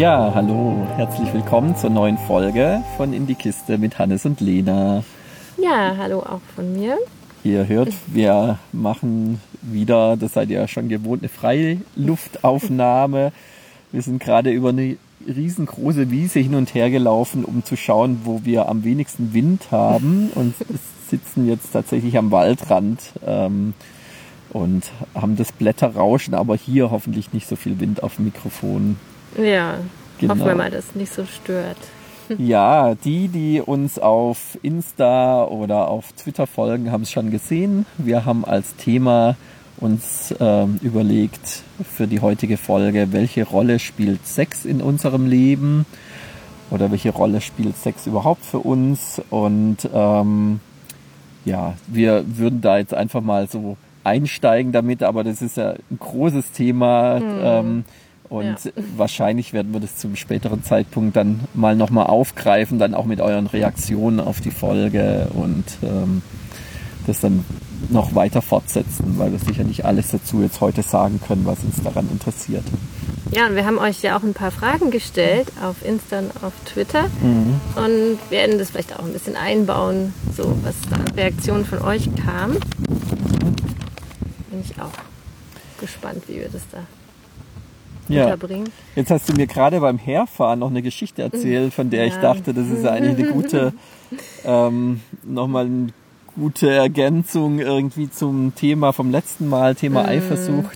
Ja, hallo, herzlich willkommen zur neuen Folge von In die Kiste mit Hannes und Lena. Ja, hallo auch von mir. Ihr hört, wir machen wieder, das seid ihr ja schon gewohnt, eine Freiluftaufnahme. Wir sind gerade über eine riesengroße Wiese hin und her gelaufen, um zu schauen, wo wir am wenigsten Wind haben, und sitzen jetzt tatsächlich am Waldrand und haben das Blätterrauschen, aber hier hoffentlich nicht so viel Wind auf dem Mikrofon. Ja, Genau. hoffen wir mal, dass es nicht so stört. Ja, die uns auf Insta oder auf Twitter folgen, haben es schon gesehen. Wir haben als Thema uns überlegt für die heutige Folge, welche Rolle spielt Sex in unserem Leben oder welche Rolle spielt Sex überhaupt für uns. Und ja, wir würden da jetzt einfach mal so einsteigen damit, aber das ist ja ein großes Thema. Und wahrscheinlich werden wir das zum späteren Zeitpunkt dann mal nochmal aufgreifen, dann auch mit euren Reaktionen auf die Folge und das dann noch weiter fortsetzen, weil wir sicher nicht alles dazu jetzt heute sagen können, was uns daran interessiert. Ja, und wir haben euch ja auch ein paar Fragen gestellt auf Insta und auf Twitter und werden das vielleicht auch ein bisschen einbauen, so was da an Reaktionen von euch kam. Bin ich auch gespannt, wie wir das da unterbringen. Jetzt hast du mir gerade beim Herfahren noch eine Geschichte erzählt, von der ich dachte, das ist ja eigentlich eine gute, nochmal eine gute Ergänzung irgendwie zum Thema vom letzten Mal, Thema Eifersucht.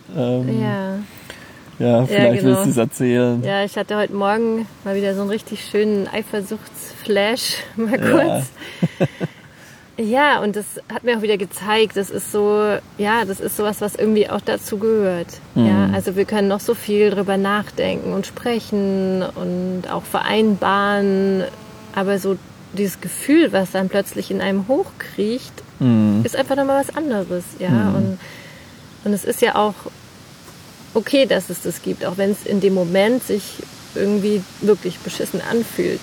Ja, vielleicht willst du es erzählen. Ja, ich hatte heute Morgen mal wieder so einen richtig schönen Eifersuchtsflash, mal kurz. Ja, und das hat mir auch wieder gezeigt, das ist so, ja, das ist sowas, was irgendwie auch dazu gehört. Ja, also wir können noch so viel drüber nachdenken und sprechen und auch vereinbaren, aber so dieses Gefühl, was dann plötzlich in einem hochkriecht, ist einfach nochmal was anderes. Ja, und es ist ja auch okay, dass es das gibt, auch wenn es in dem Moment sich irgendwie wirklich beschissen anfühlt.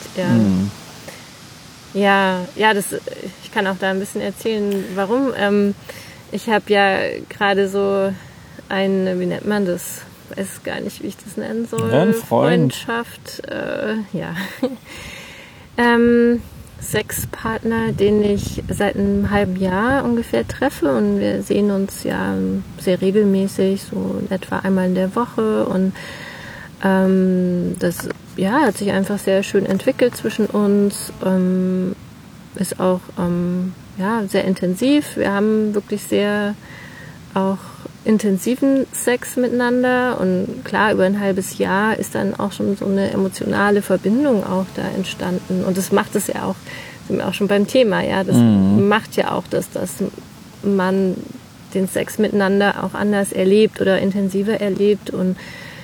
Ja. Ich kann auch da ein bisschen erzählen, warum. Ich habe ja gerade so eine, wie nennt man das? Ich weiß gar nicht, wie ich das nennen soll. Ja, ein Freund. Freundschaft, Sexpartner, den ich seit einem halben Jahr ungefähr treffe, und wir sehen uns ja sehr regelmäßig, so etwa einmal in der Woche, und das hat sich einfach sehr schön entwickelt zwischen uns, ist auch sehr intensiv. Wir haben wirklich sehr auch intensiven Sex miteinander, und klar, über ein halbes Jahr ist dann auch schon so eine emotionale Verbindung auch da entstanden, und das macht es ja auch, sind wir auch schon beim Thema, ja, das macht ja auch, dass man den Sex miteinander auch anders erlebt oder intensiver erlebt, und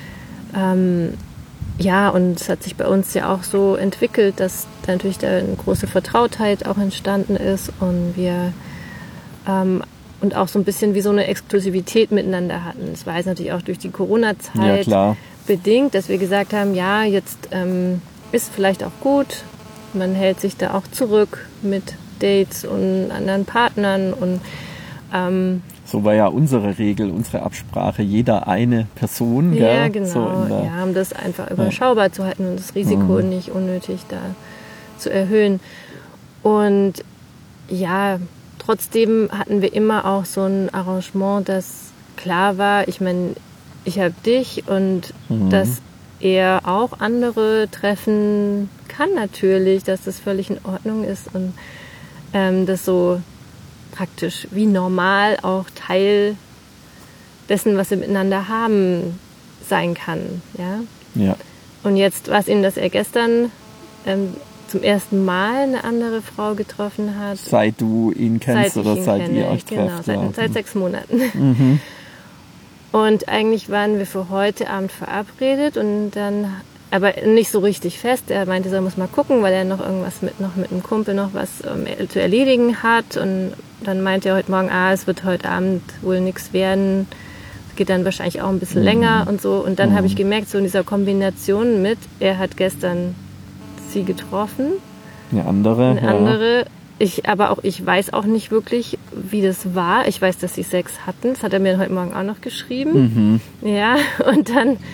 und es hat sich bei uns ja auch so entwickelt, dass da natürlich da eine große Vertrautheit auch entstanden ist, und wir und auch so ein bisschen wie so eine Exklusivität miteinander hatten. Das war jetzt natürlich auch durch die Corona-Zeit bedingt, dass wir gesagt haben, ja, jetzt ist vielleicht auch gut, man hält sich da auch zurück mit Dates und anderen Partnern, und so war ja unsere Regel, unsere Absprache, jeder eine Person. Gell? Ja, genau. So um das einfach überschaubar zu halten und das Risiko nicht unnötig da zu erhöhen. Und ja, trotzdem hatten wir immer auch so ein Arrangement, das klar war, ich meine, ich habe dich, und dass er auch andere treffen kann natürlich, dass das völlig in Ordnung ist, und das so praktisch wie normal auch Teil dessen, was wir miteinander haben, sein kann. Ja. Und jetzt war es eben, dass er gestern zum ersten Mal eine andere Frau getroffen hat. Seit du ihn kennst oder seit ihr euch trefft? Genau, seit 6 Monaten. Und eigentlich waren wir für heute Abend verabredet, und dann, aber nicht so richtig fest. Er meinte, er muss mal gucken, weil er noch irgendwas mit einem Kumpel noch was zu erledigen hat. Und dann meinte er heute Morgen, es wird heute Abend wohl nichts werden. Geht dann wahrscheinlich auch ein bisschen länger und so. Und dann habe ich gemerkt, so in dieser Kombination mit, er hat gestern sie getroffen. Eine andere. Ich weiß auch nicht wirklich, wie das war. Ich weiß, dass sie Sex hatten. Das hat er mir heute Morgen auch noch geschrieben. Ja, und dann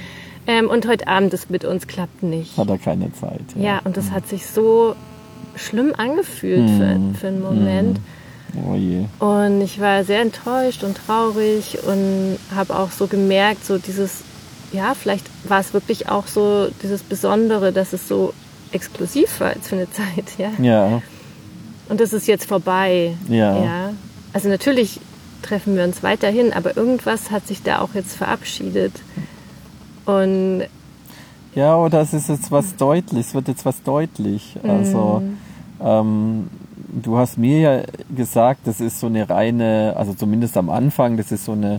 Und heute Abend, das mit uns klappt nicht. Hat er keine Zeit. Ja, und das hat sich so schlimm angefühlt für einen Moment. Oh je. Und ich war sehr enttäuscht und traurig und habe auch so gemerkt, so dieses, ja, vielleicht war es wirklich auch so dieses Besondere, dass es so exklusiv war jetzt für eine Zeit, ja. Ja. Und das ist jetzt vorbei. Ja. Also natürlich treffen wir uns weiterhin, aber irgendwas hat sich da auch jetzt verabschiedet. Und ja, oder es ist jetzt was deutlich, es wird jetzt was deutlich. Also du hast mir ja gesagt, das ist so eine reine, also zumindest am Anfang, das ist so eine,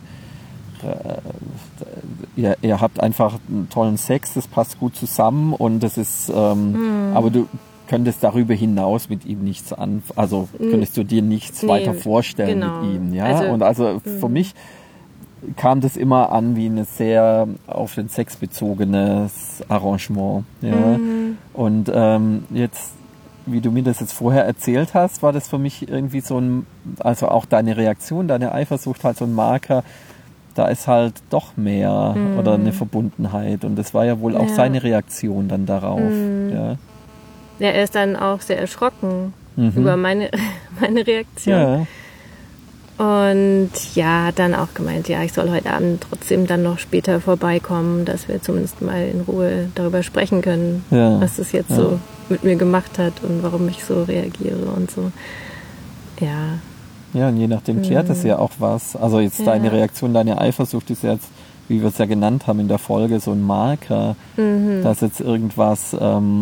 ihr habt einfach einen tollen Sex, das passt gut zusammen und das ist, aber du könntest darüber hinaus mit ihm nichts also könntest du dir nichts weiter vorstellen mit ihm, ja? Und also für mich kam das immer an wie ein sehr auf den Sex bezogenes Arrangement, ja? Und jetzt, wie du mir das jetzt vorher erzählt hast, war das für mich irgendwie so ein, also auch deine Reaktion, deine Eifersucht halt so ein Marker, da ist halt doch mehr oder eine Verbundenheit und das war ja wohl auch seine Reaktion dann darauf, ja. Ja, er ist dann auch sehr erschrocken über meine Reaktion. Ja. Und ja, hat dann auch gemeint, ja, ich soll heute Abend trotzdem dann noch später vorbeikommen, dass wir zumindest mal in Ruhe darüber sprechen können, was das jetzt so mit mir gemacht hat und warum ich so reagiere und so. Ja. Ja, und je nachdem klärt es ja auch was. Also jetzt deine Reaktion, deine Eifersucht ist jetzt, wie wir es ja genannt haben in der Folge, so ein Marker, dass jetzt irgendwas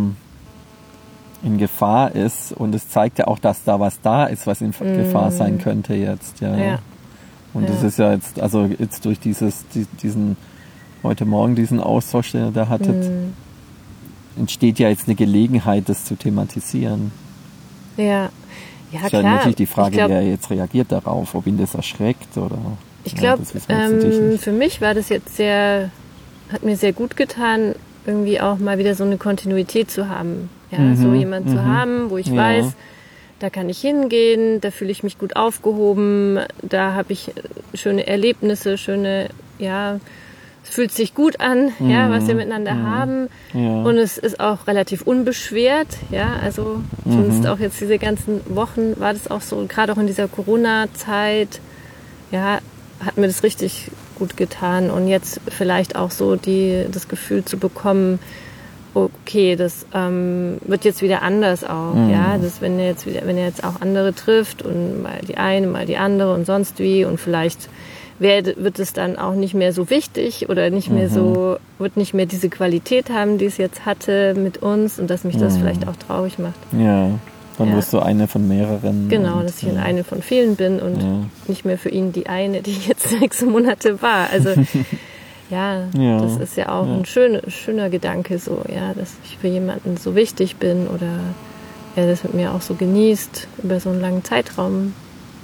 in Gefahr ist und es zeigt ja auch, dass da was da ist, was in Gefahr sein könnte jetzt, ja. Und das ist ja jetzt, also jetzt durch diesen heute Morgen diesen Austausch, den ihr da hattet, entsteht ja jetzt eine Gelegenheit, das zu thematisieren. Ja, ist ja natürlich die Frage, wie er jetzt reagiert darauf, ob ihn das erschreckt oder. Ich glaube, für mich war das jetzt hat mir sehr gut getan, irgendwie auch mal wieder so eine Kontinuität zu haben. Ja, so jemanden zu haben, wo ich weiß, da kann ich hingehen, da fühle ich mich gut aufgehoben, da habe ich schöne Erlebnisse, es fühlt sich gut an, was wir miteinander haben. Ja. Und es ist auch relativ unbeschwert, also sonst auch jetzt diese ganzen Wochen war das auch so, gerade auch in dieser Corona-Zeit, hat mir das richtig gut getan und jetzt vielleicht auch so das Gefühl zu bekommen, okay, das wird jetzt wieder anders auch, dass wenn er jetzt auch andere trifft und mal die eine, mal die andere und sonst wie und vielleicht wird es dann auch nicht mehr so wichtig oder nicht mehr wird nicht mehr diese Qualität haben, die es jetzt hatte mit uns und dass mich das vielleicht auch traurig macht. Ja, dann wirst du eine von mehreren. Genau, dass ich eine von vielen bin und nicht mehr für ihn die eine, die jetzt 6 Monate war. Also das ist ja auch ein schöner Gedanke, so, dass ich für jemanden so wichtig bin oder er das mit mir auch so genießt über so einen langen Zeitraum.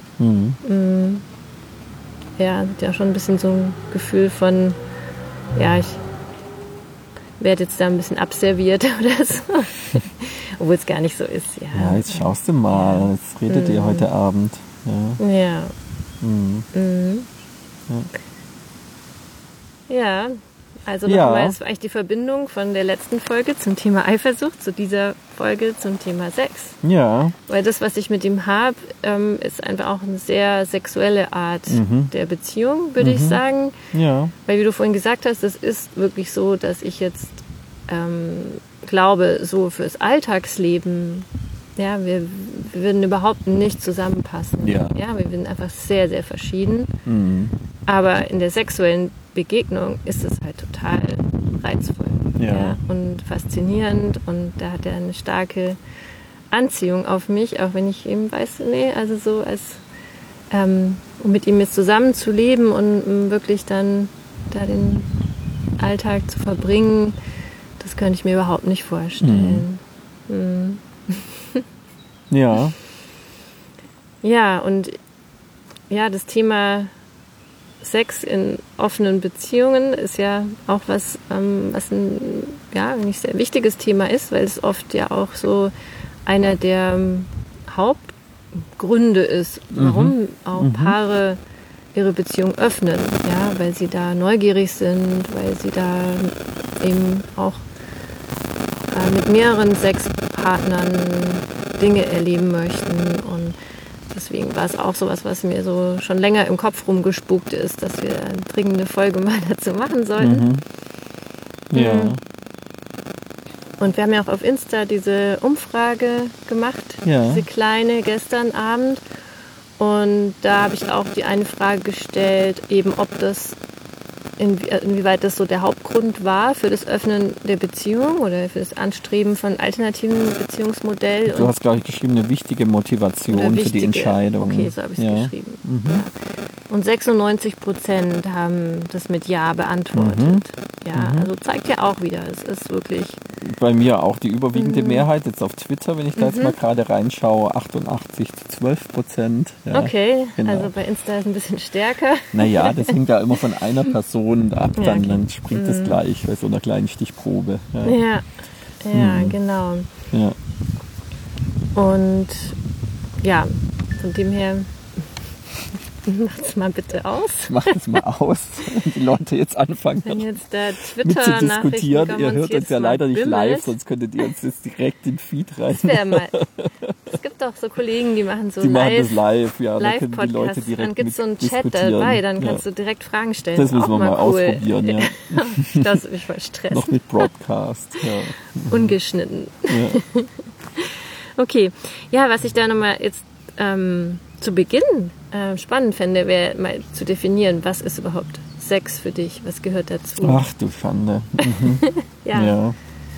Hat ja schon ein bisschen so ein Gefühl von, ich werde jetzt da ein bisschen abserviert oder so. Obwohl es gar nicht so ist. Ja, jetzt schaust du mal, jetzt redet ihr heute Abend. Ja. Ja, also nochmal, das war eigentlich die Verbindung von der letzten Folge zum Thema Eifersucht zu dieser Folge zum Thema Sex. Ja. Weil das, was ich mit ihm habe, ist einfach auch eine sehr sexuelle Art der Beziehung, würde ich sagen. Ja. Weil wie du vorhin gesagt hast, es ist wirklich so, dass ich jetzt glaube, so fürs Alltagsleben, wir würden überhaupt nicht zusammenpassen. Ja, wir sind einfach sehr, sehr verschieden. Aber in der sexuellen Begegnung ist es halt total reizvoll und faszinierend und da hat er eine starke Anziehung auf mich, auch wenn ich eben weiß, also so als um mit ihm jetzt zusammen zu leben und wirklich dann da den Alltag zu verbringen, das könnte ich mir überhaupt nicht vorstellen. Ja. Ja, und das Thema Sex in offenen Beziehungen ist ja auch was ein eigentlich sehr wichtiges Thema ist, weil es oft ja auch so einer der Hauptgründe ist, warum auch Paare ihre Beziehung öffnen, weil sie da neugierig sind, weil sie da eben auch mit mehreren Sexpartnern Dinge erleben möchten. Und deswegen war es auch sowas, was mir so schon länger im Kopf rumgespukt ist, dass wir eine dringende Folge mal dazu machen sollten. Ja. Und wir haben ja auch auf Insta diese Umfrage gemacht, diese kleine gestern Abend. Und da habe ich auch die eine Frage gestellt, eben ob das, inwieweit das so der Hauptgrund war für das Öffnen der Beziehung oder für das Anstreben von alternativen Beziehungsmodellen. Du hast, glaube ich, geschrieben, eine wichtige Motivation für die Entscheidung. Okay, so habe ich es geschrieben. Ja. Und 96% haben das mit Ja beantwortet. Also zeigt ja auch wieder, es ist wirklich... Bei mir auch die überwiegende Mehrheit, jetzt auf Twitter, wenn ich da jetzt mal gerade reinschaue, 88-12%. Ja, okay, genau. Also bei Insta ist es ein bisschen stärker. Naja, das hängt ja immer von einer Person ab, dann springt es gleich bei so einer kleinen Stichprobe. Ja, genau. Ja. Und ja, von dem her... Mach es mal bitte aus. Mach es mal aus, wenn die Leute jetzt anfangen, wenn jetzt der mit zu diskutieren. Ihr hört uns ja leider nicht live, sonst könntet ihr uns jetzt direkt in den Feed rein. Es gibt auch so Kollegen, die machen so machen das live, dann können die Leute direkt dann gibt es so einen Chat dabei, dann kannst du direkt Fragen stellen. Das müssen wir mal ausprobieren, ja. Das will ich mal stressen. Noch mit Broadcast, Ungeschnitten. Ja. Okay, ja, was ich da nochmal jetzt zu Beginn spannend fände, wäre mal zu definieren, was ist überhaupt Sex für dich? Was gehört dazu? Ach du Schande. Ja.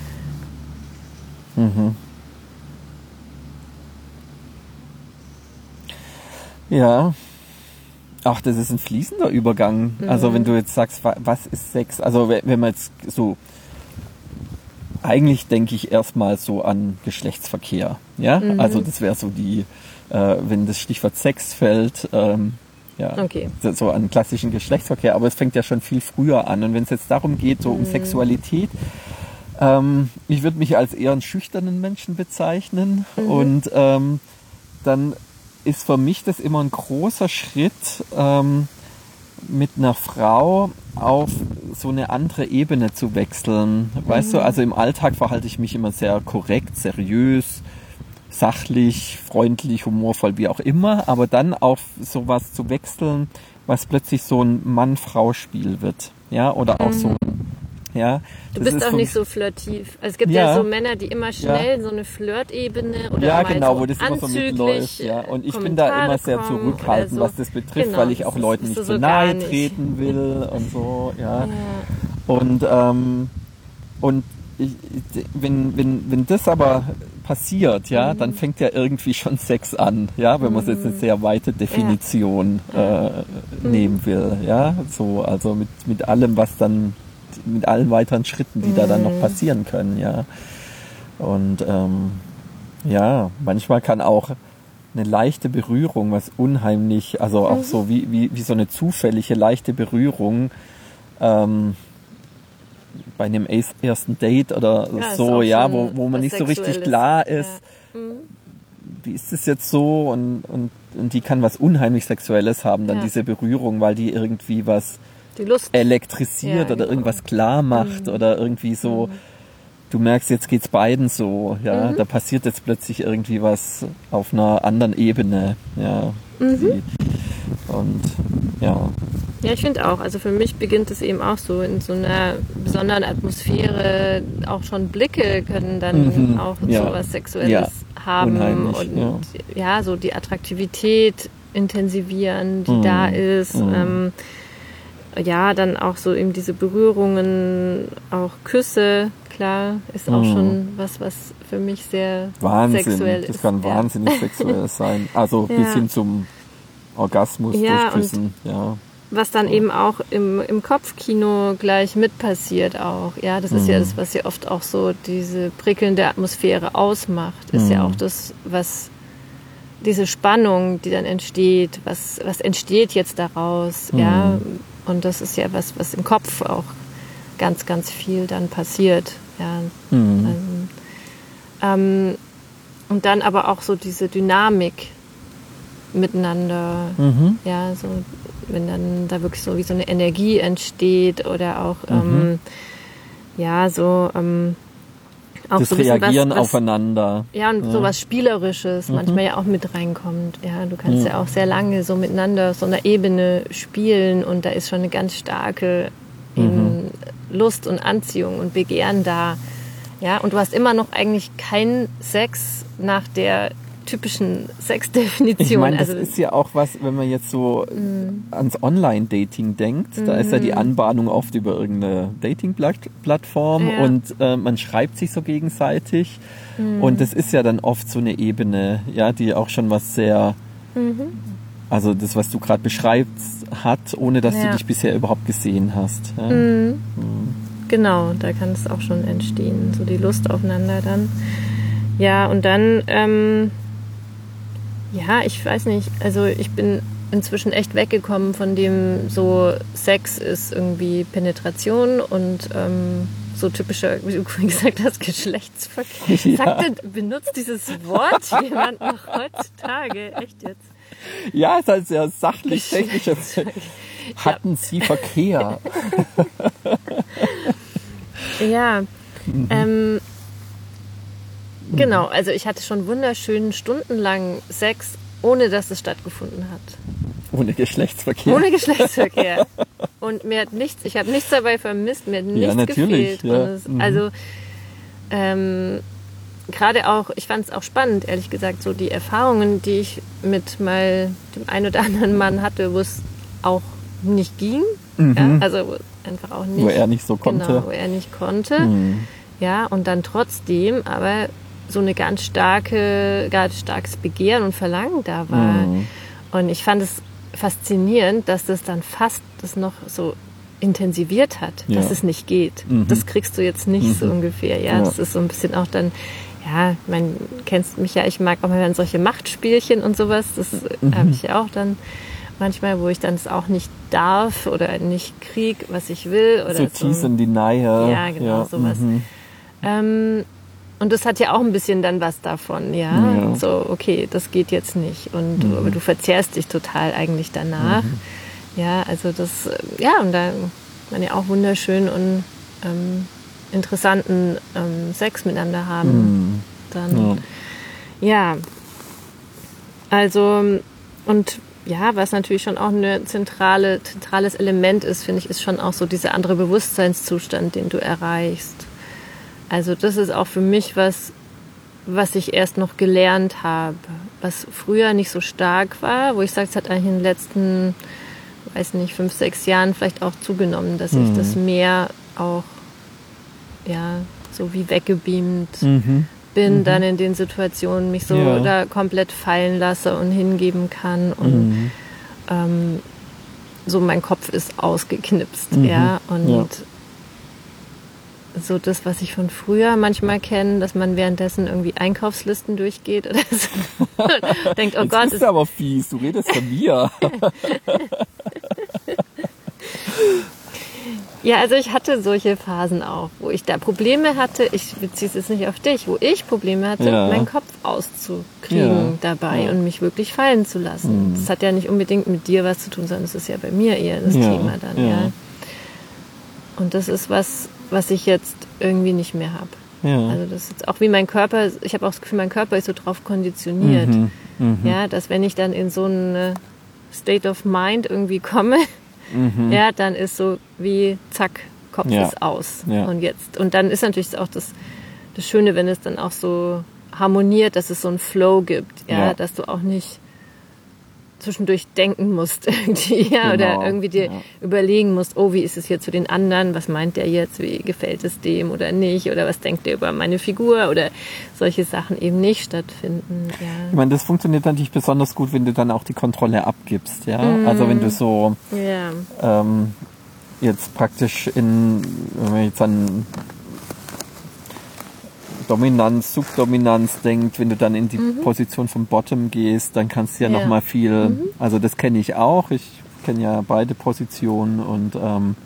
Ja. Ach, das ist ein fließender Übergang. Also wenn du jetzt sagst, was ist Sex? Also wenn man jetzt so... Eigentlich denke ich erstmal so an Geschlechtsverkehr. Ja? Also das wäre so die... wenn das Stichwort Sex fällt, so an klassischen Geschlechtsverkehr, aber es fängt ja schon viel früher an. Und wenn es jetzt darum geht, so um Sexualität, ich würde mich als eher einen schüchternen Menschen bezeichnen und dann ist für mich das immer ein großer Schritt, mit einer Frau auf so eine andere Ebene zu wechseln. Weißt du, also im Alltag verhalte ich mich immer sehr korrekt, seriös, sachlich, freundlich, humorvoll, wie auch immer, aber dann auf sowas zu wechseln, was plötzlich so ein Mann-Frau-Spiel wird, ja, oder auch so, ja. Du bist auch nicht so flirtiv. Also es gibt ja so Männer, die immer schnell so eine Flirtebene oder mal genau, so wo das immer so mitläuft, und ich bin da immer sehr zurückhaltend, was das betrifft, weil ich auch Leuten nicht so nahe treten will und so, und wenn das aber passiert, dann fängt ja irgendwie schon Sex an, wenn man jetzt eine sehr weite Definition nehmen will, so, also mit allem, was dann, mit allen weiteren Schritten, die da dann noch passieren können, und manchmal kann auch eine leichte Berührung, was unheimlich, also auch so wie so eine zufällige leichte Berührung, bei einem ersten Date oder so, wo man nicht so richtig klar ist, wie ist es jetzt so, und die kann was unheimlich Sexuelles haben, dann diese Berührung, weil die irgendwie was elektrisiert oder irgendwas klar macht oder irgendwie so, du merkst, jetzt geht's beiden so, da passiert jetzt plötzlich irgendwie was auf einer anderen Ebene, und Ja, ich finde auch. Also für mich beginnt es eben auch so in so einer besonderen Atmosphäre. Auch schon Blicke können dann auch so was Sexuelles haben und so die Attraktivität intensivieren, die da ist. Dann auch so eben diese Berührungen, auch Küsse, klar, ist auch schon was für mich sehr sexuell ist. Das kann wahnsinnig sexuell sein. Also bis hin zum Orgasmus durch Küssen, was dann eben auch im Kopfkino gleich mit passiert auch. Ja, das ist ja das, was ja oft auch so diese prickelnde Atmosphäre ausmacht. Ist ja auch das, was diese Spannung, die dann entsteht, was entsteht jetzt daraus, Und das ist ja was im Kopf auch ganz, ganz viel dann passiert. Ja. Und dann aber auch so diese Dynamik miteinander, so wenn dann da wirklich so wie so eine Energie entsteht oder auch ja, so auch das so ein bisschen Reagieren aufeinander. Ja, und sowas Spielerisches manchmal ja auch mit reinkommt. Ja, du kannst ja auch sehr lange so miteinander auf so einer Ebene spielen und da ist schon eine ganz starke eben Lust und Anziehung und Begehren da. Ja, und du hast immer noch eigentlich keinen Sex nach der typischen Sexdefinition. Ich meine, das ist ja auch was, wenn man jetzt so ans Online-Dating denkt, da ist ja die Anbahnung oft über irgendeine Dating-Plattform und man schreibt sich so gegenseitig und das ist ja dann oft so eine Ebene, ja, die auch schon was sehr, also das, was du gerade beschreibst, hat, ohne dass du dich bisher überhaupt gesehen hast. Ja. Genau, da kann es auch schon entstehen, so die Lust aufeinander dann. Ja, und dann ja, ich weiß nicht, also ich bin inzwischen echt weggekommen von dem so Sex ist irgendwie Penetration und so typischer, wie du gesagt hast, Geschlechtsverkehr. Ja. Benutzt dieses Wort jemand noch heutzutage? Echt jetzt? Ja, es ist halt sehr sachlich, technisch. Hatten Sie Verkehr? Ja, genau, also ich hatte schon wunderschönen stundenlang Sex, ohne dass es stattgefunden hat. Ohne Geschlechtsverkehr. Ohne Geschlechtsverkehr. Und mir hat nichts, ich habe nichts dabei vermisst, mir hat nichts gefehlt. Ja. Und also gerade auch, ich fand es auch spannend, ehrlich gesagt, so die Erfahrungen, die ich mit mal dem einen oder anderen Mann hatte, wo es auch nicht ging. Ja, also wo einfach auch nicht. Wo er nicht so konnte. Genau, wo er nicht konnte. Ja, und dann trotzdem aber so eine ganz starkes Begehren und Verlangen da war. Und ich fand es faszinierend, dass das dann fast das noch so intensiviert hat, dass es nicht geht. Das kriegst du jetzt nicht so ungefähr. Ja, das ist so ein bisschen auch dann, ja, man kennst mich ja, ich mag auch mal dann solche Machtspielchen und sowas. Das habe ich ja auch dann manchmal, wo ich dann es auch nicht darf oder nicht krieg, was ich will. Oder so tease and deny. Ja, genau, sowas. Und das hat ja auch ein bisschen dann was davon, ja. So, okay, das geht jetzt nicht. Und du verzehrst dich total eigentlich danach. Ja, also das, ja, und da man ja auch wunderschön und interessanten Sex miteinander haben. Dann, ja. Also, und ja, was natürlich schon auch ein zentrales Element ist, finde ich, ist schon auch so dieser andere Bewusstseinszustand, den du erreichst. Also das ist auch für mich was ich erst noch gelernt habe, was früher nicht so stark war, wo ich sage, es hat eigentlich in den letzten, weiß nicht, 5, 6 Jahren vielleicht auch zugenommen, dass ich das mehr auch, ja, so wie weggebeamt bin, dann in den Situationen mich so da komplett fallen lasse und hingeben kann und so mein Kopf ist ausgeknipst, ja, und so das, was ich von früher manchmal kenne, dass man währenddessen irgendwie Einkaufslisten durchgeht oder so. Denkt, oh Jetzt Gott. Bist du aber fies, du redest von mir. Ja, also ich hatte solche Phasen auch, wo ich da Probleme hatte, ich beziehe es jetzt nicht auf dich, wo ich Probleme hatte, meinen Kopf auszukriegen dabei und mich wirklich fallen zu lassen. Das hat ja nicht unbedingt mit dir was zu tun, sondern es ist ja bei mir eher das Thema dann, ja. Und das ist was ich jetzt irgendwie nicht mehr habe. Ja. Also das ist jetzt auch wie mein Körper, ich habe auch das Gefühl, mein Körper ist so drauf konditioniert. Ja, dass wenn ich dann in so eine State of Mind irgendwie komme, ja, dann ist so wie zack, Kopf ist aus. Und jetzt. Und dann ist natürlich auch das Schöne, wenn es dann auch so harmoniert, dass es so einen Flow gibt, dass du auch nicht zwischendurch denken musst irgendwie, oder irgendwie dir überlegen musst, oh, wie ist es hier zu den anderen, was meint der jetzt, wie gefällt es dem oder nicht, oder was denkt der über meine Figur, oder solche Sachen eben nicht stattfinden. Ja. Ich meine, das funktioniert natürlich besonders gut, wenn du dann auch die Kontrolle abgibst, ja, also wenn du so jetzt praktisch wenn man jetzt an Dominanz, Subdominanz denkt, wenn du dann in die Position vom Bottom gehst, dann kannst du ja nochmal viel, also das kenne ich auch, ich kenne ja beide Positionen und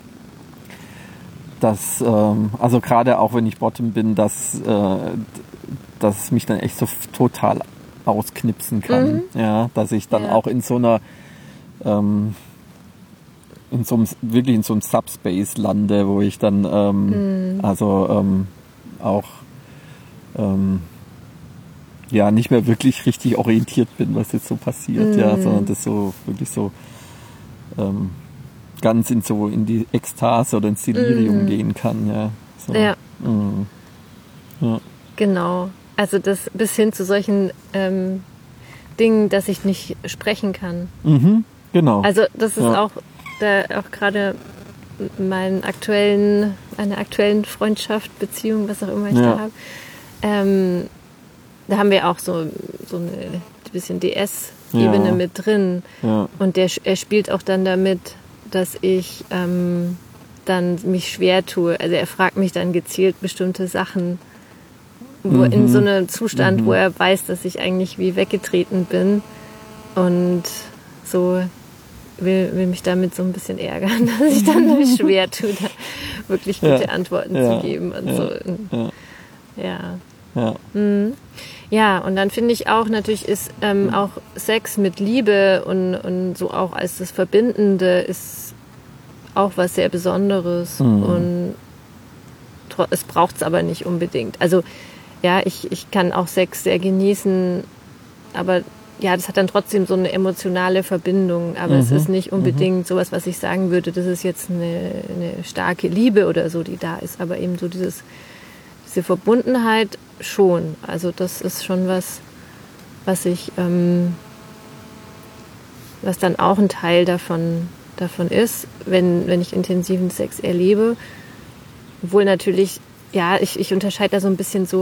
das, also gerade auch wenn ich Bottom bin, dass es mich dann echt so total ausknipsen kann, ja, dass ich dann auch in so einer wirklich in so einem Subspace lande, wo ich dann auch nicht mehr wirklich richtig orientiert bin, was jetzt so passiert, sondern das so wirklich so ganz in die Ekstase oder ins Delirium gehen kann, ja. So. Ja. Ja. Genau. Also das bis hin zu solchen Dingen, dass ich nicht sprechen kann. Genau. Also das ist auch gerade eine aktuellen Freundschaft, Beziehung, was auch immer ich da habe. Da haben wir auch so eine bisschen DS-Ebene mit drin. Ja. Und er spielt auch dann damit, dass ich dann mich schwer tue. Also er fragt mich dann gezielt bestimmte Sachen, wo in so einem Zustand, wo er weiß, dass ich eigentlich wie weggetreten bin und so will mich damit so ein bisschen ärgern, dass ich dann mich schwer tue, da wirklich gute Antworten zu geben und so. Ja, und dann finde ich auch, natürlich ist auch Sex mit Liebe und so auch als das Verbindende ist auch was sehr Besonderes und es braucht es aber nicht unbedingt. Also ja, ich kann auch Sex sehr genießen, aber ja, das hat dann trotzdem so eine emotionale Verbindung, aber es ist nicht unbedingt sowas, was ich sagen würde, das ist jetzt eine starke Liebe oder so, die da ist, aber eben so diese Verbundenheit schon. Also das ist schon was ich, was dann auch ein Teil davon ist, wenn ich intensiven Sex erlebe. Obwohl natürlich, ja, ich unterscheide da so ein bisschen so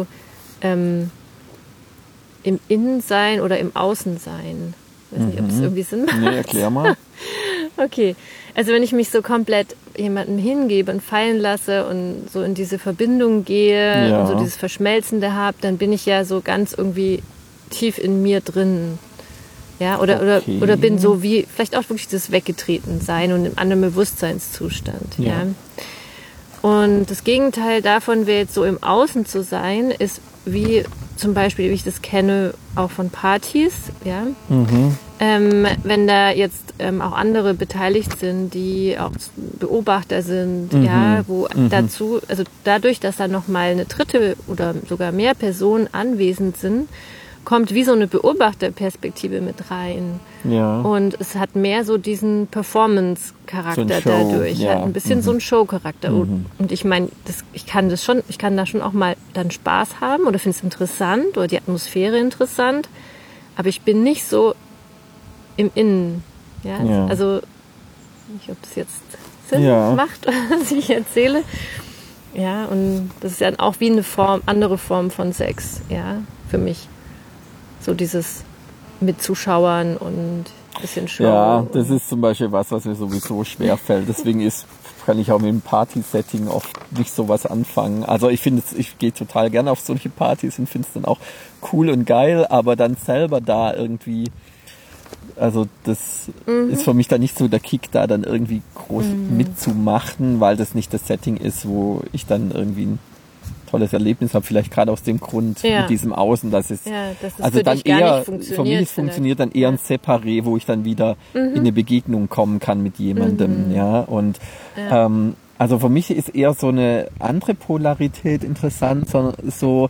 im Innensein oder im Außensein. Ich weiß nicht, ob das irgendwie Sinn macht. Nee, erklär mal. Okay, also wenn ich mich so komplett jemandem hingebe und fallen lasse und so in diese Verbindung gehe und so dieses Verschmelzende habe, dann bin ich ja so ganz irgendwie tief in mir drin. Ja, oder bin so wie, vielleicht auch wirklich das Weggetretensein und im anderen Bewusstseinszustand. Ja. Und das Gegenteil davon wäre jetzt so im Außen zu sein, ist wie zum Beispiel, wie ich das kenne, auch von Partys, ja. Wenn da jetzt auch andere beteiligt sind, die auch Beobachter sind, ja, wo dazu, also dadurch, dass da nochmal eine dritte oder sogar mehr Personen anwesend sind, kommt wie so eine Beobachterperspektive mit rein. Ja. Und es hat mehr so diesen Performance-Charakter so dadurch. Ja. Hat ein bisschen so einen Show-Charakter. Und ich meine, ich kann da schon auch mal dann Spaß haben oder finde es interessant oder die Atmosphäre interessant. Aber ich bin nicht so im Innen. Ja. Also, nicht, ob das jetzt Sinn macht, was ich erzähle. Ja, und das ist ja auch wie eine andere Form von Sex, ja, für mich. So dieses mit Zuschauern und ein bisschen Show. Ja, das ist zum Beispiel was mir sowieso schwerfällt. Deswegen kann ich auch mit dem Party-Setting oft nicht sowas anfangen. Also ich gehe total gerne auf solche Partys und finde es dann auch cool und geil, aber dann selber da irgendwie, also das ist für mich dann nicht so der Kick, da dann irgendwie groß mitzumachen, weil das nicht das Setting ist, wo ich dann irgendwie ein tolles Erlebnis habe, vielleicht gerade aus dem Grund mit diesem Außen, dass es also dann eher für mich funktioniert dann eher ein Separé, wo ich dann wieder in eine Begegnung kommen kann mit jemandem, und also für mich ist eher so eine andere Polarität interessant, so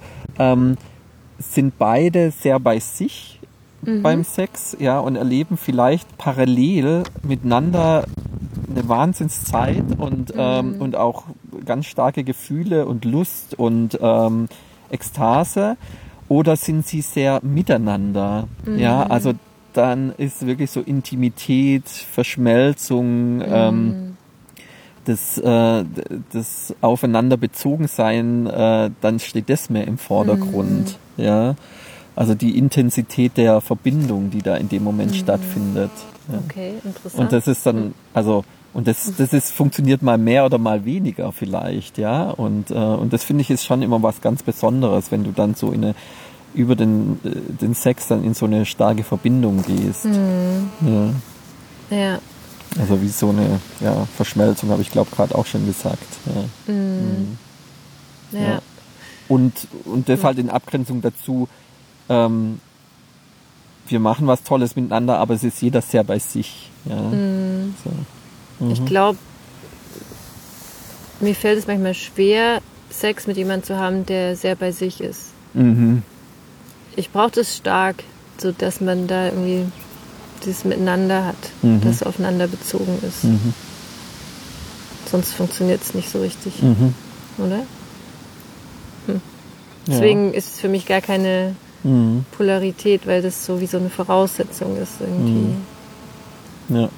sind beide sehr bei sich beim Sex, und erleben vielleicht parallel miteinander eine Wahnsinnszeit und auch ganz starke Gefühle und Lust und Ekstase, oder sind sie sehr miteinander? Ja, also dann ist wirklich so Intimität, Verschmelzung, das Aufeinanderbezogensein, dann steht das mehr im Vordergrund. Ja, also die Intensität der Verbindung, die da in dem Moment stattfindet. Ja. Okay, interessant. Und das ist dann, funktioniert mal mehr oder mal weniger vielleicht, ja. Und das finde ich ist schon immer was ganz Besonderes, wenn du dann so über den Sex dann in so eine starke Verbindung gehst. Ja. Also wie so eine Verschmelzung, habe ich glaube gerade auch schon gesagt. Ja. Und das halt in Abgrenzung dazu, wir machen was Tolles miteinander, aber es ist jeder sehr bei sich. Ja. So. Ich glaube, mir fällt es manchmal schwer, Sex mit jemandem zu haben, der sehr bei sich ist. Ich brauche das stark, so dass man da irgendwie dieses Miteinander hat, das aufeinander bezogen ist. Sonst funktioniert es nicht so richtig, oder? Deswegen ist es für mich gar keine Polarität, weil das so wie so eine Voraussetzung ist irgendwie. Ja.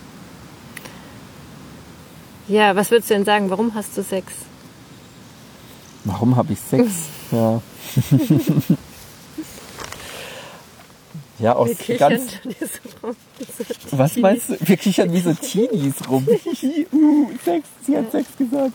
Ja, was würdest du denn sagen? Warum hast du Sex? Warum habe ich Sex? Ja. Ja, aus ganz... Was meinst du? Wir kichern wie so Teenies rum. Sex, sie hat Sex gesagt.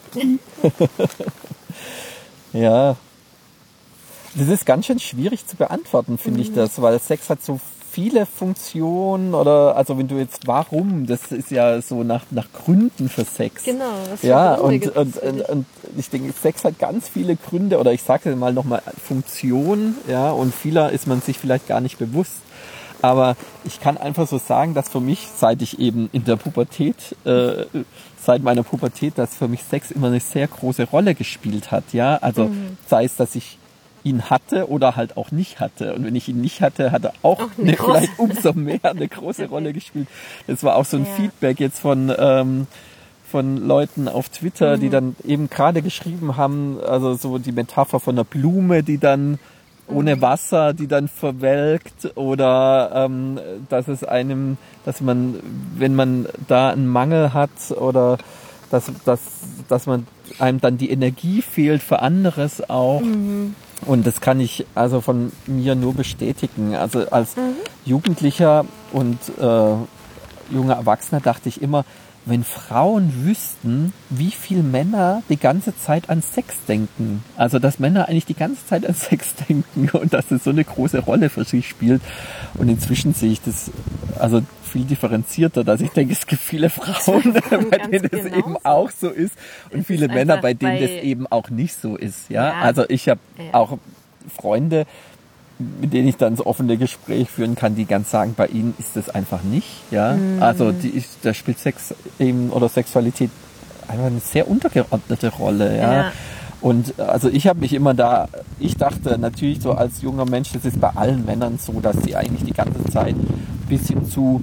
Ja. Das ist ganz schön schwierig zu beantworten, finde ich das, weil Sex hat so viele Funktionen oder, also wenn du jetzt, warum, das ist ja so nach Gründen für Sex. Genau. Was ja, und ich denke, Sex hat ganz viele Gründe oder ich sage mal nochmal Funktionen, ja, und vieler ist man sich vielleicht gar nicht bewusst. Aber ich kann einfach so sagen, dass für mich, seit ich eben in der Pubertät, seit meiner Pubertät, dass für mich Sex immer eine sehr große Rolle gespielt hat, ja, also sei es, dass ich ihn hatte oder halt auch nicht hatte. Und wenn ich ihn nicht hatte, hat er auch vielleicht umso mehr eine große Rolle gespielt. Das war auch so ein Feedback jetzt von Leuten auf Twitter, die dann eben gerade geschrieben haben, also so die Metapher von einer Blume, die dann ohne Wasser, die dann verwelkt oder dass man, wenn man da einen Mangel hat oder dass man einem dann die Energie fehlt für anderes auch. Und das kann ich also von mir nur bestätigen. Also als Jugendlicher und junger Erwachsener dachte ich immer, wenn Frauen wüssten, wie viel Männer die ganze Zeit an Sex denken. Also dass Männer eigentlich die ganze Zeit an Sex denken und dass es so eine große Rolle für sie spielt. Und inzwischen sehe ich das also viel differenzierter, dass ich denke, es gibt viele Frauen, bei denen es eben auch so ist und viele Männer, bei denen das eben auch nicht so ist. Ja, also ich habe auch Freunde, mit denen ich dann so offene Gespräche führen kann, die ganz sagen, bei ihnen ist das einfach nicht. Ja, also da spielt Sex eben oder Sexualität einfach eine sehr untergeordnete Rolle. Ja. Und also ich habe mich immer ich dachte natürlich so als junger Mensch, das ist bei allen Männern so, dass die eigentlich die ganze Zeit ein bisschen zu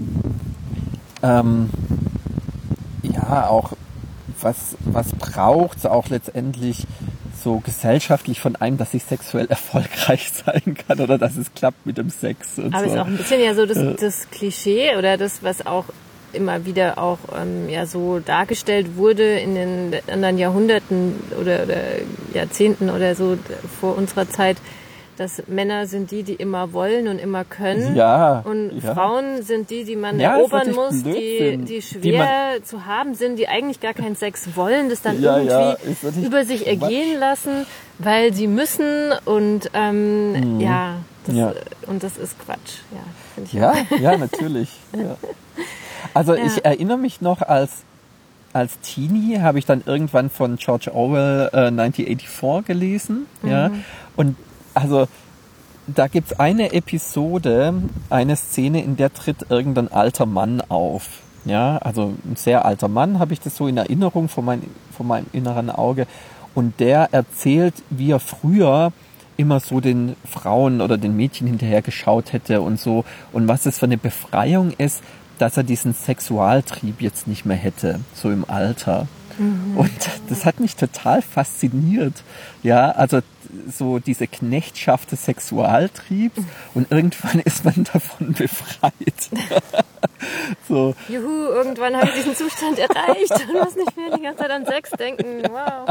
auch was braucht auch letztendlich so gesellschaftlich von einem, dass ich sexuell erfolgreich sein kann oder dass es klappt mit dem Sex. Und aber so. Ist auch ein bisschen ja so das Klischee oder das, was auch immer wieder auch so dargestellt wurde in den anderen Jahrhunderten oder Jahrzehnten oder so vor unserer Zeit, dass Männer sind die immer wollen und immer können. Und Frauen sind die man erobern muss, die schwer zu haben sind, die eigentlich gar keinen Sex wollen, das dann irgendwie über sich ergehen lassen, weil sie müssen und und das ist Quatsch. Ja, natürlich. Ja. Also ich erinnere mich noch, als Teenie habe ich dann irgendwann von George Orwell 1984 gelesen. Ja, und also da gibt's eine Episode, eine Szene, in der tritt irgendein alter Mann auf. Ja, also ein sehr alter Mann, habe ich das so in Erinnerung von meinem inneren Auge. Und der erzählt, wie er früher immer so den Frauen oder den Mädchen hinterher geschaut hätte und so. Und was es für eine Befreiung ist, dass er diesen Sexualtrieb jetzt nicht mehr hätte, so im Alter. Und das hat mich total fasziniert. Ja, also so diese Knechtschaft des Sexualtriebs und irgendwann ist man davon befreit. So. Juhu, irgendwann habe ich diesen Zustand erreicht und muss nicht mehr die ganze Zeit an Sex denken. Wow.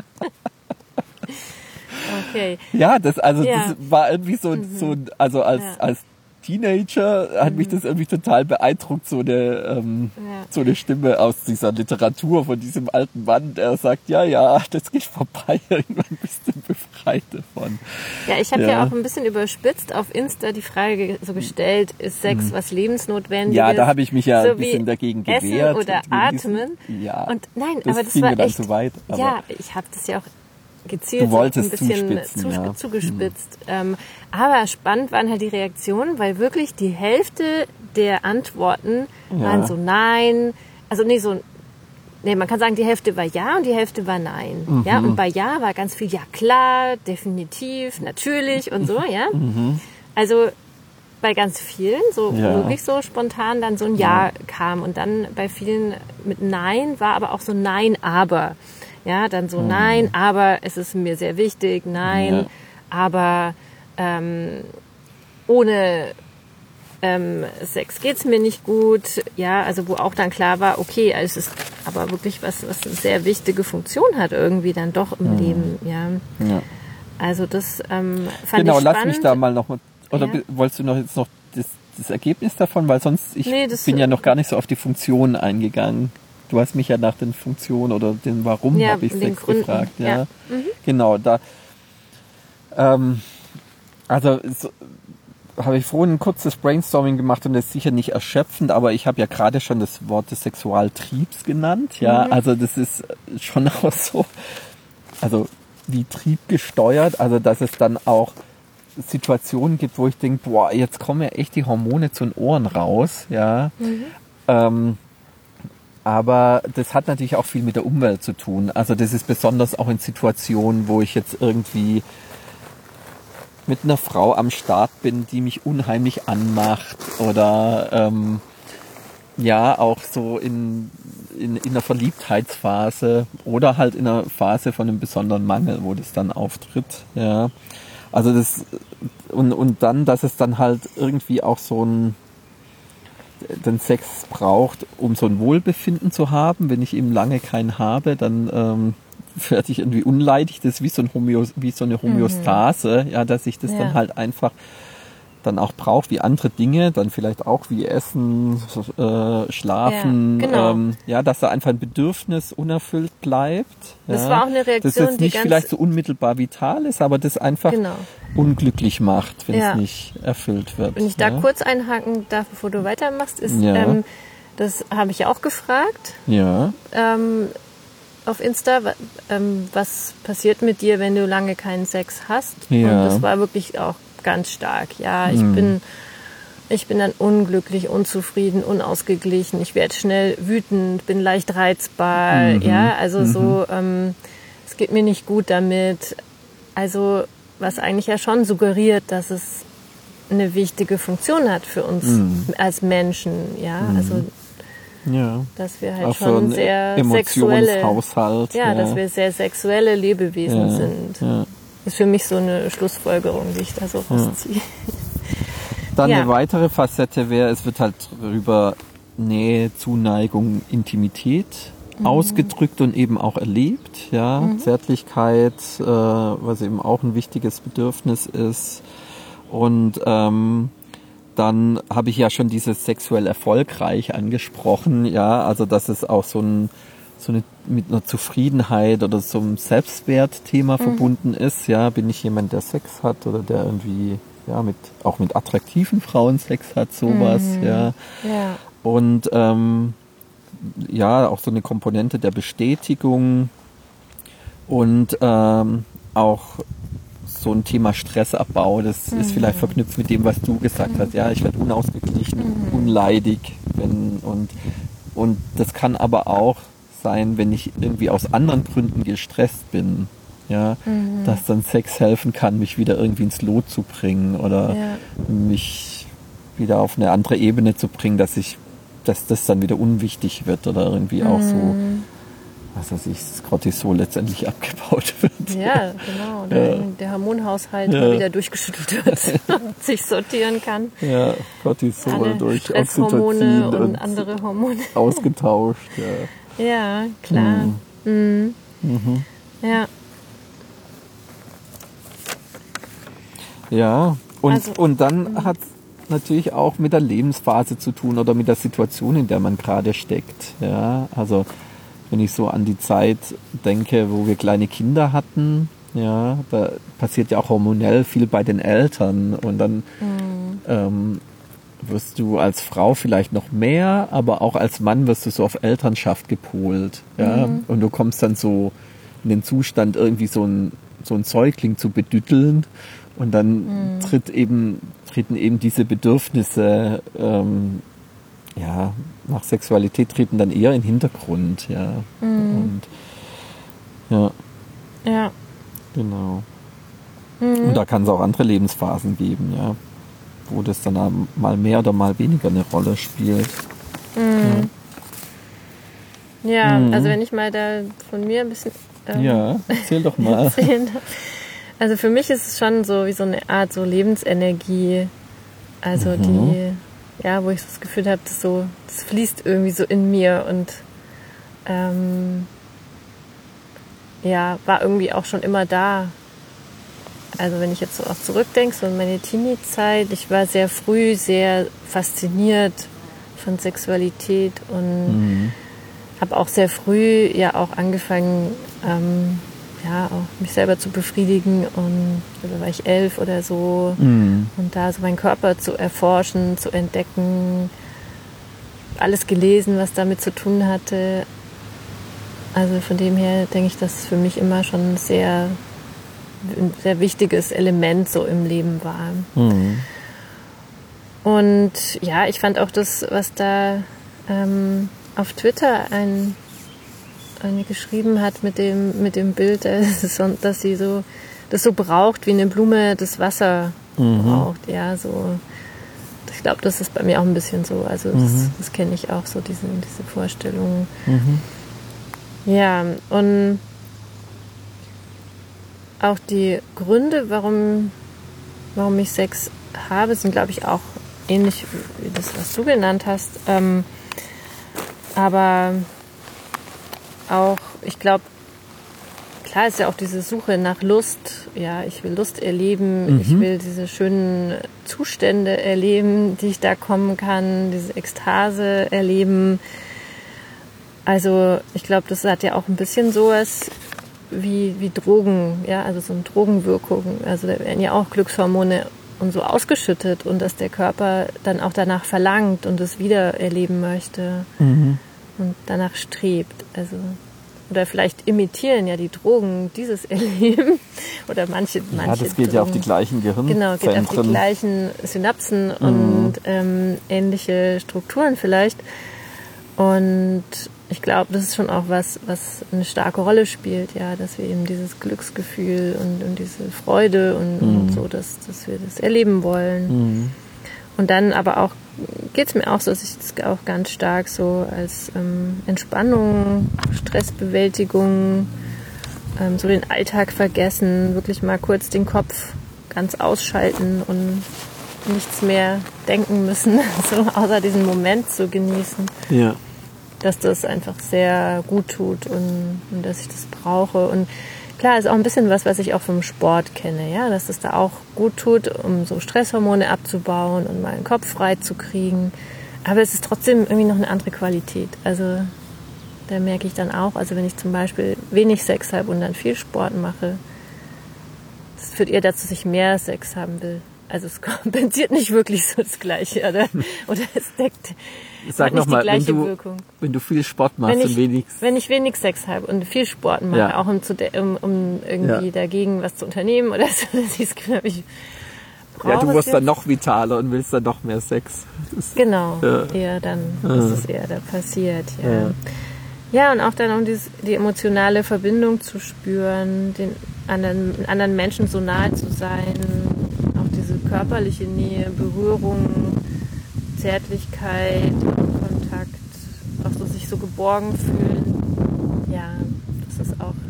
Okay. Ja, das war irgendwie so also als Teenager hat mich das irgendwie total beeindruckt, so eine Stimme aus dieser Literatur von diesem alten Mann, der sagt, das geht vorbei, irgendwann bist du befreit davon. Ja, ich habe ja auch ein bisschen überspitzt auf Insta die Frage so gestellt, ist Sex was Lebensnotwendiges? Ja, da habe ich mich ja so ein bisschen dagegen gewehrt. Essen oder Atmen? Ja, und nein, das aber das ging war mir dann echt, zu weit. Aber ich habe das ja auch gezielt so ein bisschen zugespitzt. Aber spannend waren halt die Reaktionen, weil wirklich die Hälfte der Antworten waren so nein, also nee, so Nee, man kann sagen, die Hälfte war ja und die Hälfte war nein. Ja, und bei ja war ganz viel ja klar, definitiv, natürlich und so, ja. Also bei ganz vielen, so wirklich so spontan dann so ein Ja kam. Und dann bei vielen mit Nein war aber auch so Nein, aber. Ja, dann so Nein, aber es ist mir sehr wichtig, nein, aber ohne Sex geht's mir nicht gut. Ja, also wo auch dann klar war, okay, es ist aber wirklich was eine sehr wichtige Funktion hat irgendwie dann doch im Leben. Ja. Also das fand ich spannend. Genau, lass mich da mal noch mal, oder wolltest du jetzt noch das Ergebnis davon? Weil sonst, ich bin ja noch gar nicht so auf die Funktionen eingegangen. Du hast mich ja nach den Funktionen oder dem Warum habe ich Sex gefragt. Ja. Genau, da also so, habe ich vorhin ein kurzes Brainstorming gemacht und das ist sicher nicht erschöpfend, aber ich habe ja gerade schon das Wort des Sexualtriebs genannt. Ja, also das ist schon auch so, also wie triebgesteuert, also dass es dann auch Situationen gibt, wo ich denke, boah, jetzt kommen ja echt die Hormone zu den Ohren raus. Ja. Aber das hat natürlich auch viel mit der Umwelt zu tun. Also das ist besonders auch in Situationen, wo ich jetzt irgendwie mit einer Frau am Start bin, die mich unheimlich anmacht oder auch so in einer Verliebtheitsphase oder halt in einer Phase von einem besonderen Mangel, wo das dann auftritt. Ja, also das und dann, dass es dann halt irgendwie auch so den Sex braucht, um so ein Wohlbefinden zu haben. Wenn ich eben lange keinen habe, dann werde ich irgendwie unleidig. Das ist wie so eine Homöostase, ja, dass ich das dann halt einfach dann auch brauche, wie andere Dinge, dann vielleicht auch wie Essen, Schlafen, dass da einfach ein Bedürfnis unerfüllt bleibt. Das war auch eine Reaktion, das jetzt nicht vielleicht so unmittelbar vital ist, aber das einfach unglücklich macht, wenn es nicht erfüllt wird. Wenn ich da kurz einhaken darf, bevor du weitermachst, ist, das habe ich ja auch gefragt. Ja. Auf Insta, was passiert mit dir, wenn du lange keinen Sex hast? Ja. Und das war wirklich auch ganz stark. Ja, ich bin dann unglücklich, unzufrieden, unausgeglichen. Ich werde schnell wütend, bin leicht reizbar. Ja, also so, es geht mir nicht gut damit. Also was eigentlich ja schon suggeriert, dass es eine wichtige Funktion hat für uns als Menschen. Ja, also dass wir halt auch schon so sehr sexuelle, dass wir sehr sexuelle Lebewesen sind. Ja. Das ist für mich so eine Schlussfolgerung, die ich da so rausziehe. Dann eine weitere Facette wäre, es wird halt darüber Nähe, Zuneigung, Intimität ausgedrückt und eben auch erlebt. Ja? Zärtlichkeit, was eben auch ein wichtiges Bedürfnis ist. Und dann habe ich ja schon dieses sexuell erfolgreich angesprochen, ja, also dass es auch so eine mit einer Zufriedenheit oder so einem Selbstwertthema verbunden ist, ja, bin ich jemand, der Sex hat oder der irgendwie auch mit attraktiven Frauen Sex hat, sowas, ja. Und auch so eine Komponente der Bestätigung und auch so ein Thema Stressabbau, das ist vielleicht verknüpft mit dem, was du gesagt hast. Ja, ich werde unausgeglichen, unleidig, und das kann aber auch sein, wenn ich irgendwie aus anderen Gründen gestresst bin, ja, dass dann Sex helfen kann, mich wieder irgendwie ins Lot zu bringen oder mich wieder auf eine andere Ebene zu bringen, dass das dann wieder unwichtig wird oder irgendwie auch so, was weiß ich, das Cortisol letztendlich abgebaut wird. Ja, genau. Der Hormonhaushalt mal wieder durchgeschüttelt wird und sich sortieren kann. Ja, Cortisol alle durch Stresshormone und andere Hormone. Ausgetauscht, Ja, klar. Ja. Ja, und dann hat es natürlich auch mit der Lebensphase zu tun oder mit der Situation, in der man gerade steckt. Ja, also wenn ich so an die Zeit denke, wo wir kleine Kinder hatten, ja, da passiert ja auch hormonell viel bei den Eltern und dann wirst du als Frau vielleicht noch mehr, aber auch als Mann wirst du so auf Elternschaft gepolt, ja, und du kommst dann so in den Zustand, irgendwie so ein Säugling zu bedütteln und dann treten eben diese Bedürfnisse nach Sexualität treten dann eher in den Hintergrund, ja. Und Ja. Genau. Und da kann es auch andere Lebensphasen geben, ja, wo das dann mal mehr oder mal weniger eine Rolle spielt. Ja, also wenn ich mal da von mir ein bisschen erzähl doch mal. Also für mich ist es schon so wie so eine Art so Lebensenergie, also die, wo ich das Gefühl habe, das fließt irgendwie so in mir und war irgendwie auch schon immer da. Also wenn ich jetzt so auch zurückdenke, so in meine Teenie-Zeit, ich war sehr früh sehr fasziniert von Sexualität und habe auch sehr früh auch angefangen, auch mich selber zu befriedigen und da war ich 11 oder so und da so meinen Körper zu erforschen, zu entdecken, alles gelesen, was damit zu tun hatte. Also von dem her denke ich, dass es für mich immer schon ein sehr wichtiges Element so im Leben war. Und ich fand auch das, was da auf Twitter eine geschrieben hat mit dem Bild, dass sie das so braucht, wie eine Blume das Wasser braucht. Ja, so. Ich glaube, das ist bei mir auch ein bisschen so. Also das kenne ich auch so, diese Vorstellung. Ja, und auch die Gründe, warum ich Sex habe, sind, glaube ich, auch ähnlich wie das, was du genannt hast. Aber auch, ich glaube, klar ist ja auch diese Suche nach Lust. Ja, ich will Lust erleben, ich will diese schönen Zustände erleben, die ich da kommen kann, diese Ekstase erleben. Also ich glaube, das hat ja auch ein bisschen sowas wie Drogen, ja, also so eine Drogenwirkung. Also da werden ja auch Glückshormone und so ausgeschüttet und dass der Körper dann auch danach verlangt und es wieder erleben möchte und danach strebt. Also oder vielleicht imitieren ja die Drogen dieses Erleben oder manche. Ja, das geht Drogen, ja auf die gleichen Gehirnzentren. Genau, geht auf die gleichen Synapsen und ähnliche Strukturen vielleicht. Und ich glaube, das ist schon auch was eine starke Rolle spielt, ja, dass wir eben dieses Glücksgefühl und diese Freude und so, dass wir das erleben wollen. Und dann aber auch geht es mir auch so, dass ich das auch ganz stark so als Entspannung, Stressbewältigung, so den Alltag vergessen, wirklich mal kurz den Kopf ganz ausschalten und nichts mehr denken müssen, so außer diesen Moment zu genießen. Ja. Dass das einfach sehr gut tut und dass ich das brauche. Und klar, ist auch ein bisschen was ich auch vom Sport kenne, ja, dass das da auch gut tut, um so Stresshormone abzubauen und mal den Kopf frei zu kriegen. Aber es ist trotzdem irgendwie noch eine andere Qualität. Also da merke ich dann auch, also wenn ich zum Beispiel wenig Sex habe und dann viel Sport mache, das führt eher dazu, dass ich mehr Sex haben will. Also es kompensiert nicht wirklich so das Gleiche, oder es deckt Sag nicht nochmal, die gleiche Wirkung. Wenn du viel Sport machst und wenig... Wenn ich wenig Sex habe und viel Sport mache, auch um irgendwie dagegen was zu unternehmen oder so, dass ich das Gefühl habe, ich brauche du wirst dann noch vitaler und willst dann noch mehr Sex. Genau, eher dann ist es eher da passiert, ja. Ja, und auch dann um die emotionale Verbindung zu spüren, den anderen Menschen so nahe zu sein, auch diese körperliche Nähe, Berührung, Zärtlichkeit, Kontakt, auch so sich so geborgen fühlen. Ja, das ist auch.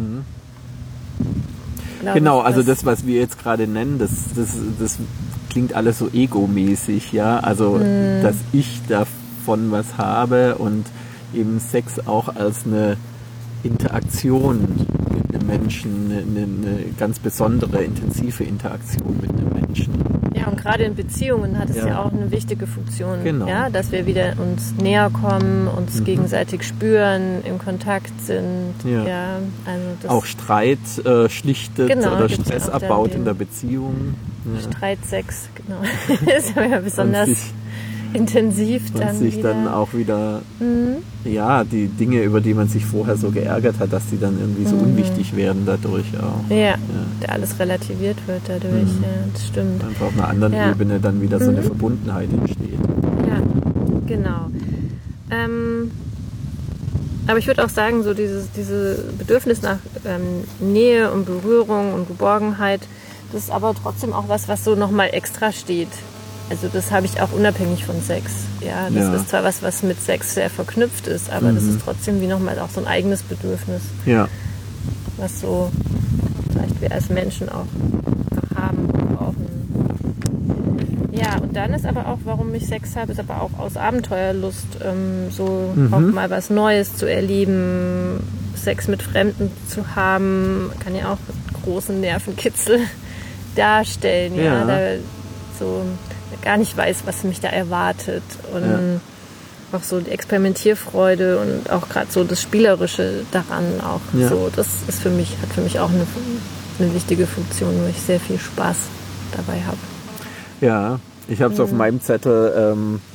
Genau, also das, was wir jetzt gerade nennen, das klingt alles so egomäßig, ja. Also, dass ich davon was habe und eben Sex auch als eine Interaktion mit einem Menschen, eine ganz besondere, intensive Interaktion mit einem Menschen. Ja, und gerade in Beziehungen hat es ja auch eine wichtige Funktion, genau. Ja, dass wir wieder uns näher kommen, uns gegenseitig spüren, im Kontakt sind. Ja, also das auch Streit schlichtet oder Stress abbaut in der Beziehung. Ja. Streitsex, genau. Das ist ja besonders intensiv dann und sich wieder. Dann auch wieder die Dinge, über die man sich vorher so geärgert hat, dass die dann irgendwie so unwichtig werden dadurch auch. Ja, alles relativiert wird dadurch, ja, das stimmt. Einfach auf einer anderen Ebene dann wieder so eine Verbundenheit entsteht. Ja, Genau. Aber ich würde auch sagen, so diese Bedürfnis nach Nähe und Berührung und Geborgenheit, das ist aber trotzdem auch was so nochmal extra steht. Also das habe ich auch unabhängig von Sex. Ja, das ist zwar was mit Sex sehr verknüpft ist, aber das ist trotzdem wie nochmal auch so ein eigenes Bedürfnis. Ja. Was so vielleicht wir als Menschen auch haben und brauchen. Ja, und dann ist aber auch, warum ich Sex habe, ist aber auch aus Abenteuerlust, auch mal was Neues zu erleben, Sex mit Fremden zu haben, kann ja auch großen Nervenkitzel darstellen, ja, da so gar nicht weiß, was mich da erwartet und auch so die Experimentierfreude und auch gerade so das Spielerische daran auch so, das ist hat für mich auch eine wichtige Funktion, wo ich sehr viel Spaß dabei habe. Ja, ich habe es auf meinem Zettel,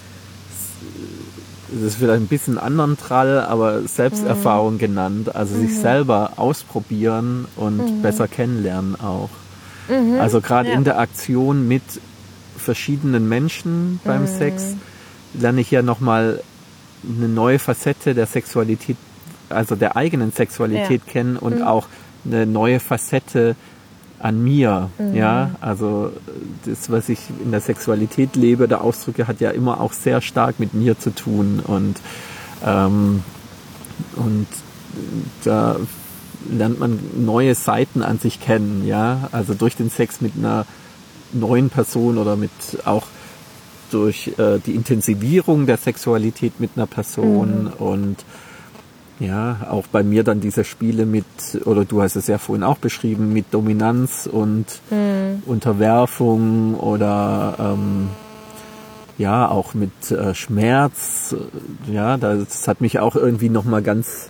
das ist vielleicht ein bisschen anderen Trall, aber Selbsterfahrung genannt, also sich selber ausprobieren und besser kennenlernen auch. Also gerade in der Aktion mit verschiedenen Menschen beim Sex lerne ich ja nochmal eine neue Facette der Sexualität, also der eigenen Sexualität kennen und auch eine neue Facette an mir, ja, also das, was ich in der Sexualität lebe, der Ausdrücke, hat ja immer auch sehr stark mit mir zu tun und da lernt man neue Seiten an sich kennen, ja, also durch den Sex mit einer neuen Person oder mit auch durch die Intensivierung der Sexualität mit einer Person und ja, auch bei mir dann diese Spiele mit, oder du hast es ja vorhin auch beschrieben, mit Dominanz und Unterwerfung oder ja, auch mit Schmerz. Ja, das hat mich auch irgendwie nochmal ganz,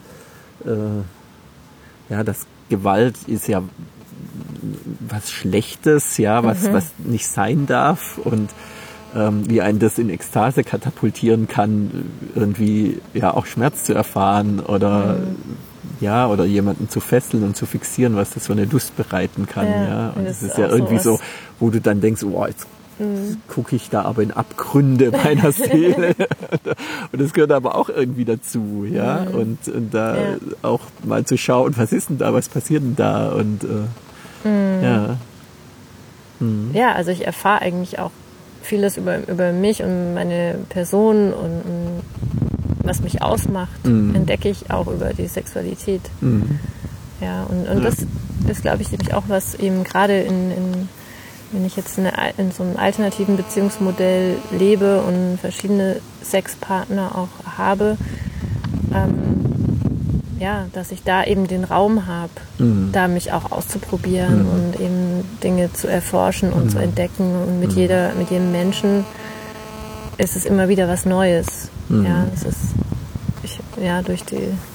ja, das Gewalt ist ja was Schlechtes, ja, was nicht sein darf und wie einen das in Ekstase katapultieren kann, irgendwie ja auch Schmerz zu erfahren oder ja, oder jemanden zu fesseln und zu fixieren, was das für eine Lust bereiten kann, ja. Und das ist ja irgendwie so, wo du dann denkst, oh, jetzt gucke ich da aber in Abgründe meiner Seele. Und das gehört aber auch irgendwie dazu, ja. Und da auch mal zu schauen, was ist denn da, was passiert denn da und ja. Ja, also ich erfahre eigentlich auch vieles über mich und meine Person und was mich ausmacht, entdecke ich auch über die Sexualität. Ja, und das ist, glaube ich, nämlich auch was eben gerade wenn ich jetzt in so einem alternativen Beziehungsmodell lebe und verschiedene Sexpartner auch habe, ja, dass ich da eben den Raum habe, da mich auch auszuprobieren und eben Dinge zu erforschen und zu entdecken. Und mit jedem Menschen ist es immer wieder was Neues. Ja, es ist durch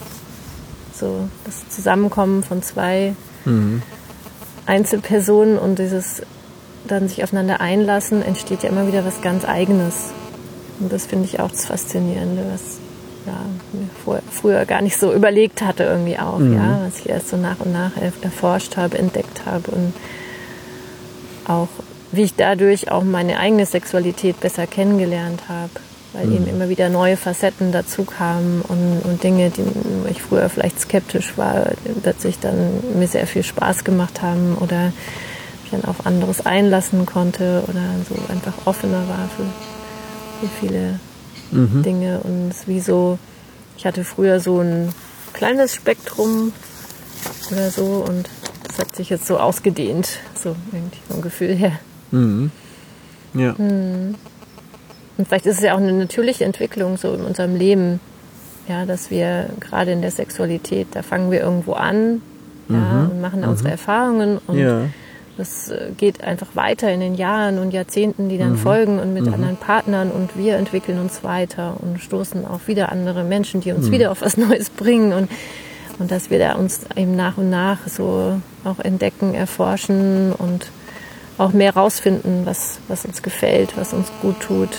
das Zusammenkommen von zwei Einzelpersonen und dieses dann sich aufeinander einlassen, entsteht ja immer wieder was ganz Eigenes. Und das finde ich auch das Faszinierende, was mir früher gar nicht so überlegt hatte irgendwie auch, was ich erst so nach und nach erforscht habe, entdeckt habe und auch, wie ich dadurch auch meine eigene Sexualität besser kennengelernt habe, weil eben immer wieder neue Facetten dazu kamen und Dinge, wo ich früher vielleicht skeptisch war, plötzlich dann mir sehr viel Spaß gemacht haben oder mich dann auf anderes einlassen konnte oder so einfach offener war für viele Dinge und es wie so, ich hatte früher so ein kleines Spektrum oder so und das hat sich jetzt so ausgedehnt, so irgendwie vom Gefühl her. Ja. Und vielleicht ist es ja auch eine natürliche Entwicklung so in unserem Leben, ja, dass wir gerade in der Sexualität, da fangen wir irgendwo an und machen da unsere Erfahrungen und das geht einfach weiter in den Jahren und Jahrzehnten, die dann folgen und mit anderen Partnern und wir entwickeln uns weiter und stoßen auf wieder andere Menschen, die uns wieder auf was Neues bringen und dass wir da uns eben nach und nach so auch entdecken, erforschen und auch mehr rausfinden, was uns gefällt, was uns gut tut.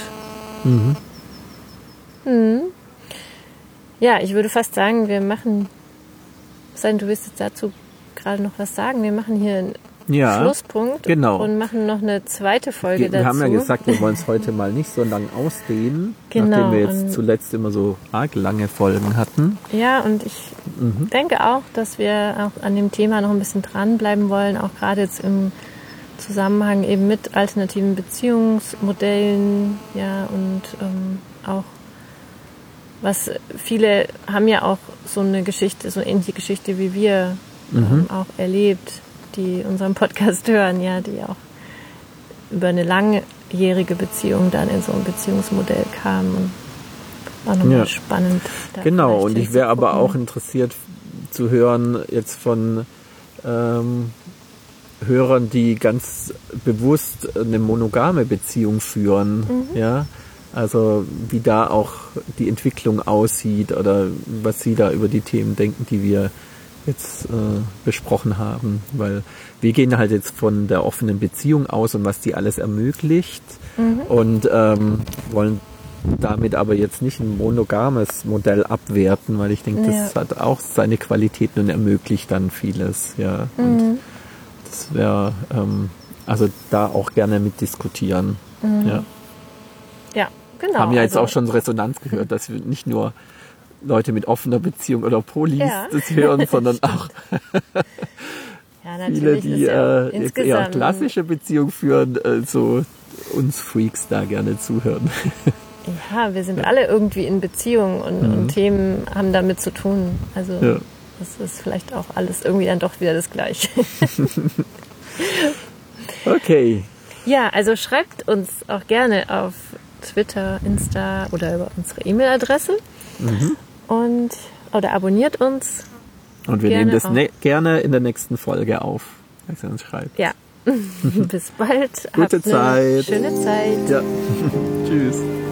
Ja, ich würde fast sagen, wir machen, du willst jetzt dazu gerade noch was sagen, wir machen hier Schlusspunkt genau. und machen noch eine zweite Folge dazu. Wir haben ja gesagt, wir wollen es heute mal nicht so lang ausdehnen, nachdem wir jetzt zuletzt immer so arg lange Folgen hatten. Ja, und ich denke auch, dass wir auch an dem Thema noch ein bisschen dranbleiben wollen, auch gerade jetzt im Zusammenhang eben mit alternativen Beziehungsmodellen, ja, und auch was viele haben ja auch so eine Geschichte, so eine ähnliche Geschichte wie wir auch erlebt, die unseren Podcast hören, ja, die auch über eine langjährige Beziehung dann in so ein Beziehungsmodell kamen. Und war nochmal spannend. Genau, und ich wäre aber auch interessiert zu hören jetzt von Hörern, die ganz bewusst eine monogame Beziehung führen, ja, also wie da auch die Entwicklung aussieht oder was sie da über die Themen denken, die wir jetzt besprochen haben, weil wir gehen halt jetzt von der offenen Beziehung aus und was die alles ermöglicht und wollen damit aber jetzt nicht ein monogames Modell abwerten, weil ich denke, das hat auch seine Qualitäten und ermöglicht dann vieles, ja. Und das wäre, also da auch gerne mitdiskutieren. Ja. Ja, genau. Haben ja jetzt auch schon Resonanz gehört, dass wir nicht nur Leute mit offener Beziehung oder Polis das hören, sondern auch viele, die eher klassische Beziehung führen, so uns Freaks da gerne zuhören. Ja, wir sind alle irgendwie in Beziehung und Themen haben damit zu tun. Also das ist vielleicht auch alles irgendwie dann doch wieder das Gleiche. Okay. Ja, also schreibt uns auch gerne auf Twitter, Insta oder über unsere E-Mail-Adresse oder abonniert uns. Und wir nehmen das gerne in der nächsten Folge auf, als ihr uns schreibt. Ja. Bis bald. Gute Zeit. Schöne Zeit. Ja. Tschüss.